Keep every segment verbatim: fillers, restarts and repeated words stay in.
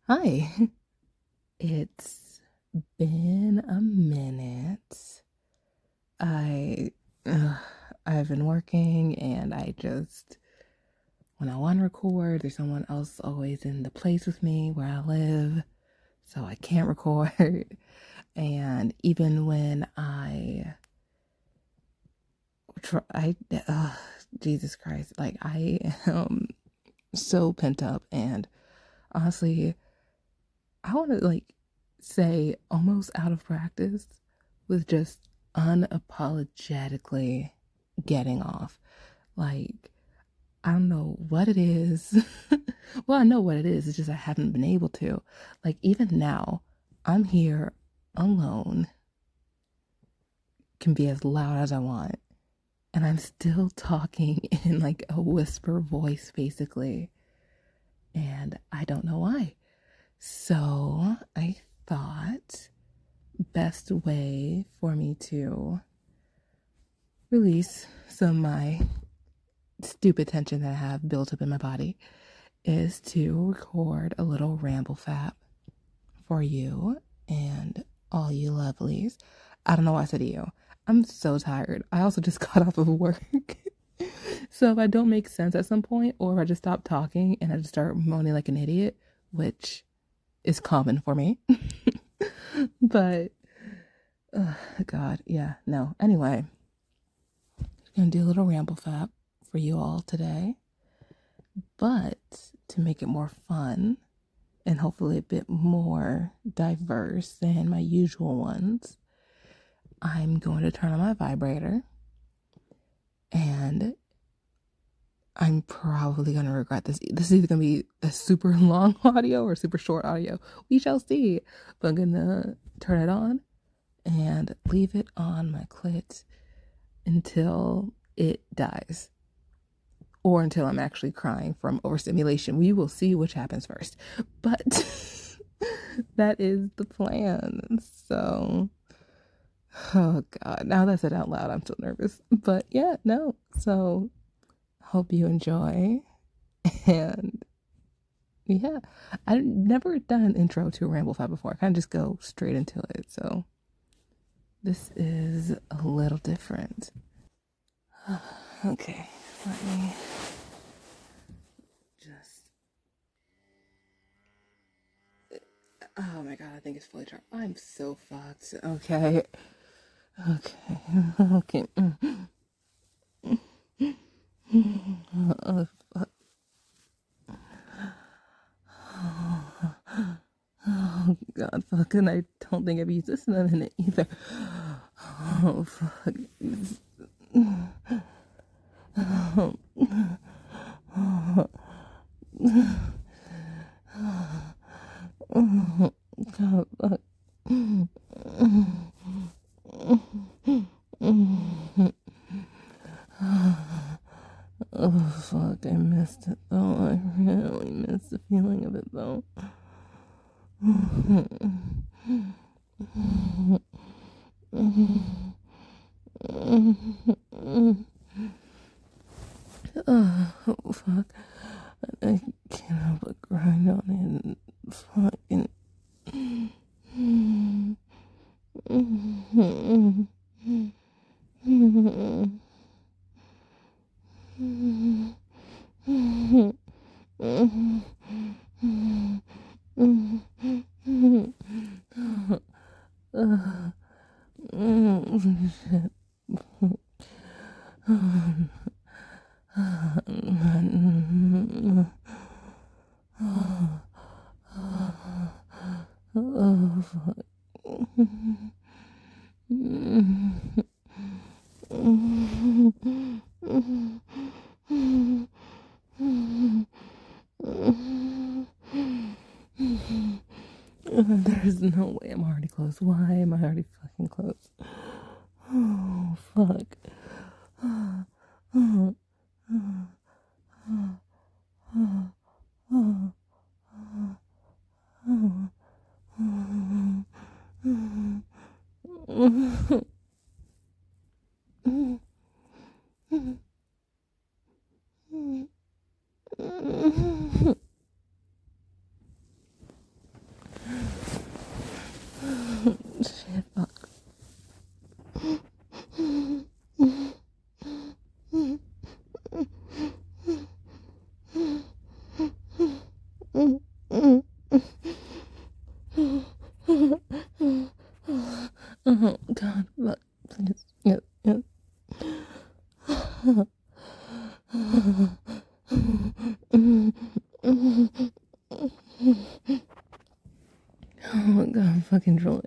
Hi. It's been a minute. I ugh, I've been working and I just when I want to record, there's someone else always in the place with me where I live, so I can't record. And even when I try, I uh, Jesus Christ, like I am so pent up and honestly, I want to like say almost out of practice with just unapologetically getting off. Like, I don't know what it is. Well, I know what it is. It's just I haven't been able to. Like, even now, I'm here alone, can be as loud as I want, and I'm still talking in like a whisper voice, basically. And I don't know why. So I thought best way for me to release some of my stupid tension that I have built up in my body is to record a little ramble fap for you and all you lovelies. I don't know why I said you. I'm so tired. I also just got off of work. So if I don't make sense at some point, or if I just stop talking and I just start moaning like an idiot, which is common for me. But uh, God, yeah, no. Anyway, I'm gonna do a little ramble fap for you all today, but to make it more fun and hopefully a bit more diverse than my usual ones, I'm going to turn on my vibrator, and I'm probably going to regret this. This is either going to be a super long audio or super short audio. We shall see. But I'm going to turn it on and leave it on my clit until it dies. Or until I'm actually crying from overstimulation. We will see which happens first. But that is the plan. So, oh God. Now that I said out loud, I'm so nervous. But yeah, no. So, hope you enjoy. And yeah, I've never done an intro to a Ramble Fab before. I kind of just go straight into it. So, this is a little different. Okay, let me just. Oh my God, I think it's fully charged. I'm so fucked. Okay. Okay. Okay. Oh, fuck. Oh God, fuck. And I don't think I've used this in a minute either. Oh, fuck. Oh. Oh, God, fuck. Oh, fuck, I missed it though. I really missed the feeling of it though. Oh, fuck. I can't help but grind on it and fucking. Shit. Oh, fuck. There's no way I'm already close. Why am I already fucking close? Oh, fuck. Oh God, fuck, please, yes, yes. Oh my God, I'm fucking drooling.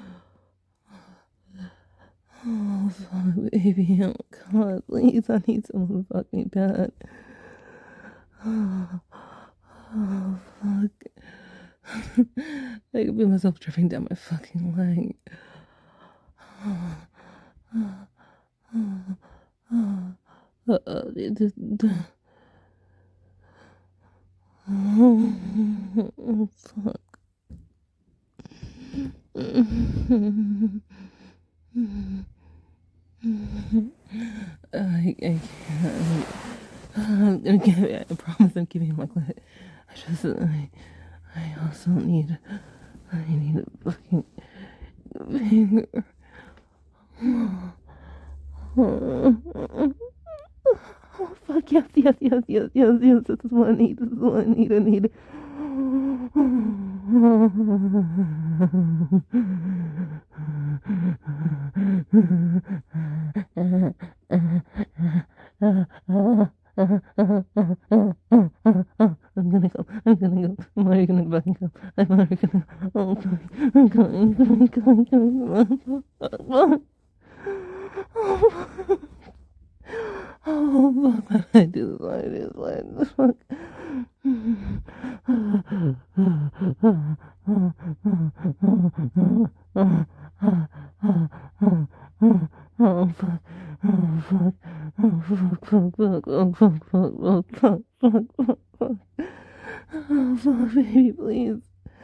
Oh fuck, baby, oh God, please, I need someone to fuck me bad. Oh, oh fuck. I could feel myself dripping down my fucking leg. Oh, oh, oh, oh, oh, oh, it just, oh, oh, fuck. I, I can't. I'm gonna give it. I promise I'm giving him my clit. I just, I, I also need, I need a fucking finger. Oh, oh, fuck, yes, yes, yes, yes, yes, yes, this is what I need, this is what I need, I need. I'm gonna go, I'm gonna go, I'm already gonna fucking go, I'm already gonna go, oh, I'm going, I'm going, I'm going, I'm going, oh, fuck, why did I do this, why did I do this, why did I do this, fuck. Oh fuck, oh fuck, oh fuck, fuck, fuck, oh fuck, fuck, oh fuck, fuck, fuck, fuck. Oh fuck, baby, please.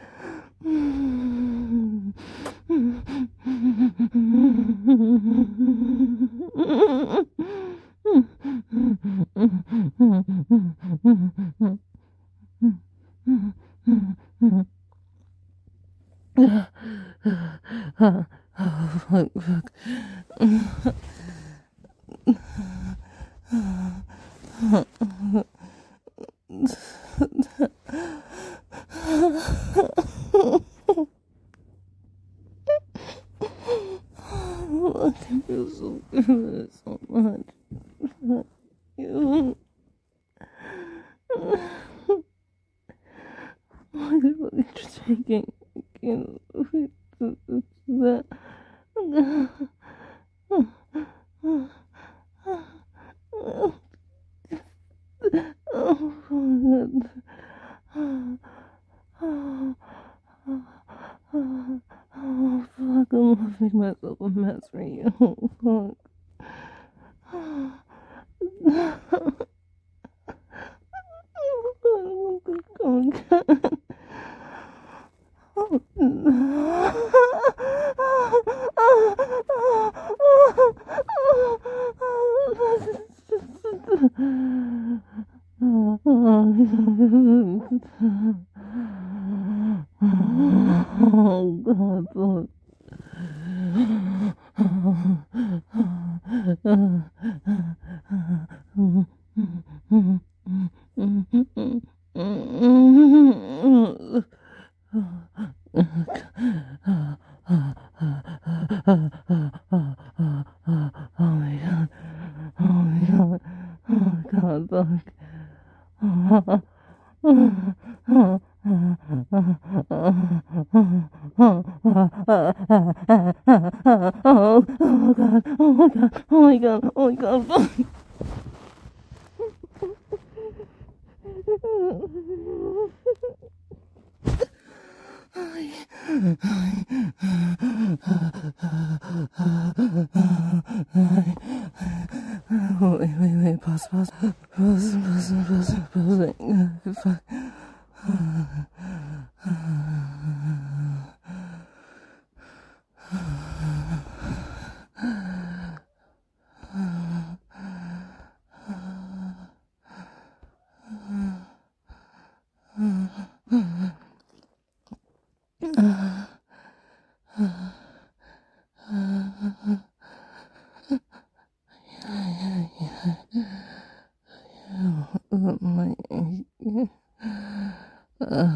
Oh fuck, fuck. I feel so good, so much. Fuck you. Why the fuck are you taking? I can't do that. Oh, God. Oh, fuck, I'm gonna make myself a mess for you. Fuck. Oh, God. Oh God, fuck. Oh my God. Oh my God. Oh God, fuck. Oh, oh, oh God, oh my God, oh my God, oh my God, fuck. Wait, wait, wait, pause, pause, pause, pause, pause, pause, pause, fuck. My, uh,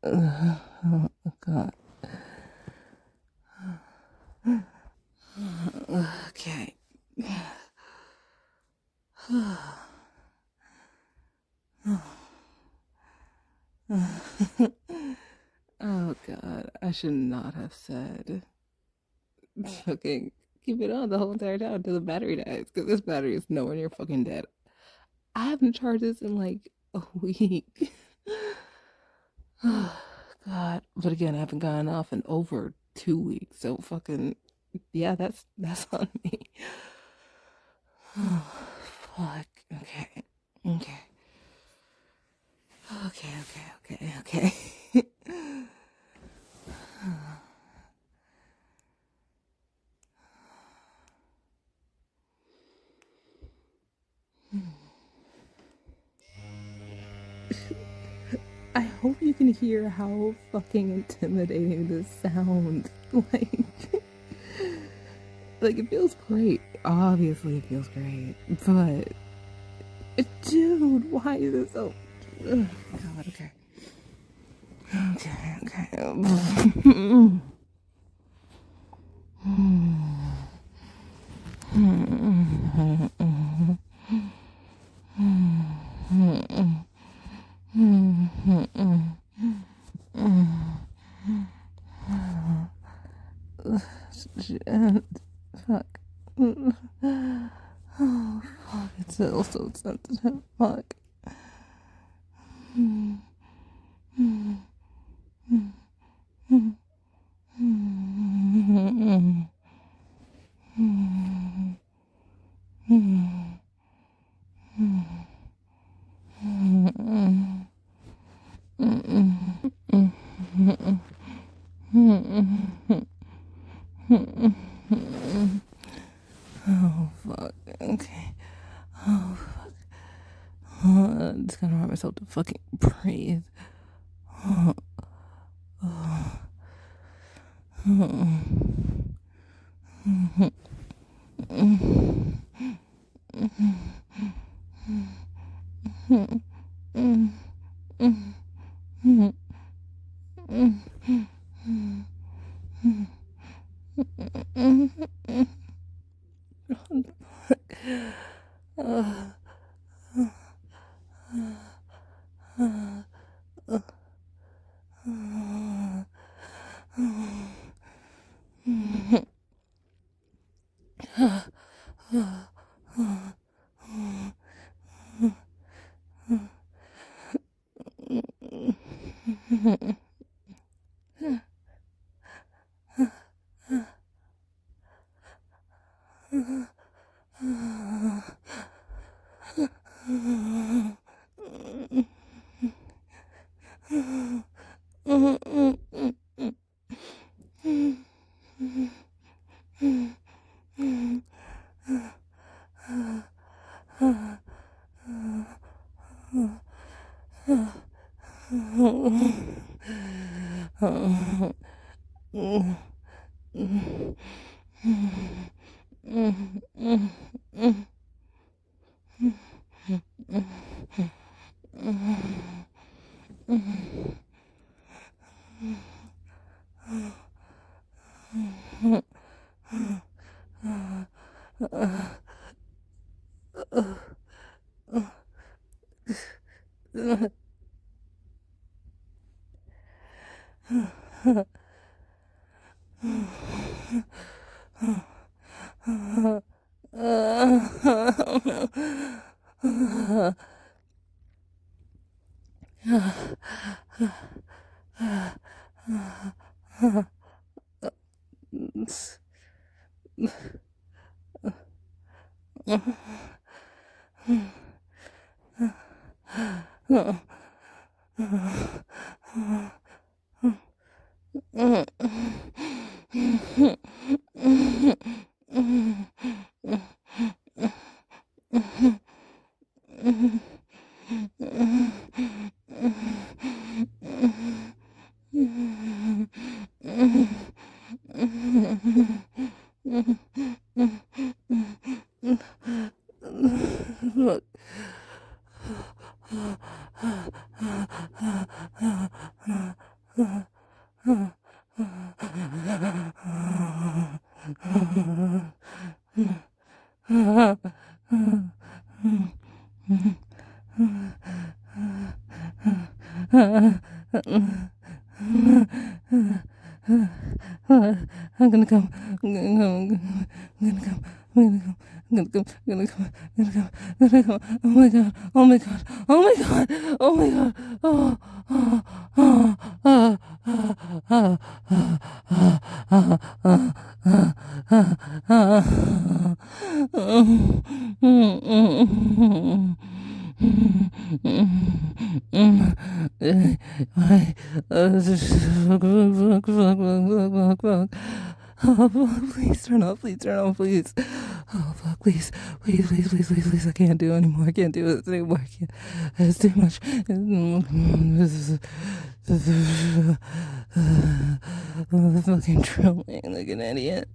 Uh, oh, God. Okay. Oh, God. I should not have said. Okay, keep it on the whole entire time until the battery dies, because this battery is nowhere near fucking dead. I haven't charged this in like a week. Oh, God. But again, I haven't gotten off in over two weeks, so fucking yeah, that's that's on me. Oh, fuck. Okay. Okay. Okay, okay, okay, okay. I hope you can hear how fucking intimidating this sounds. Like, like it feels great. Obviously, it feels great, but dude, why is it so? Ugh, God, okay, okay, okay. Shit. Fuck. Oh, fuck. It's still so sensitive. Fuck. Oh, fuck. Okay. Oh, fuck. Oh, I'm just gonna remind myself to fucking breathe. Oh. Oh. Oh. Look. I'm gonna come. I'm gonna come. I'm gonna come. I'm gonna come. I'm gonna come. I'm gonna come. I'm gonna come. Oh my god. Oh my god. Oh my god. Oh my god. Oh. Oh. Oh. Oh. Oh. Oh. Oh. Oh, fuck, please turn off, please turn off, please. Oh, fuck, please, please, please, please, please, please. I can't do it anymore. I can't do it anymore. I can't. It's too much. I'm fucking trembling like an idiot.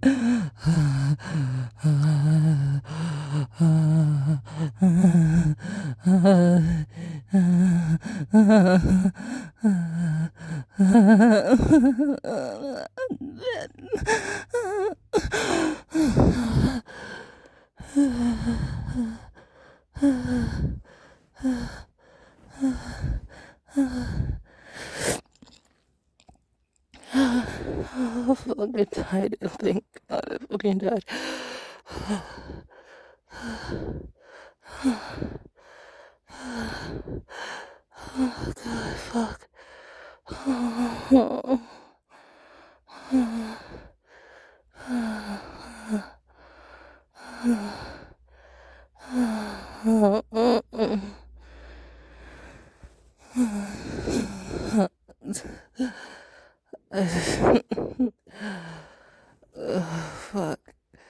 Oh, fucking died. Thank God I fucking died. Oh, God, fuck. Oh. Fuck.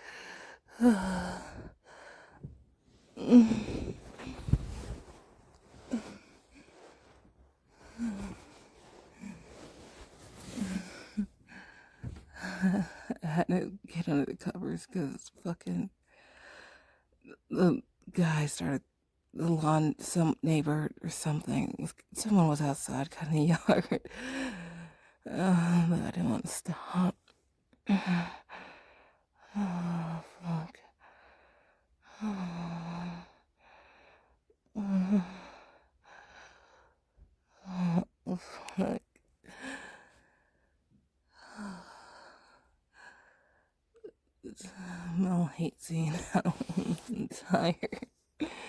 I had to get under the covers because fucking the guy started, the lawn, some neighbor or something, someone was outside cutting the yard. Uh, but I didn't want to stop. Oh, fuck. Oh, oh, fuck. Mel hates seeing that. I'm tired.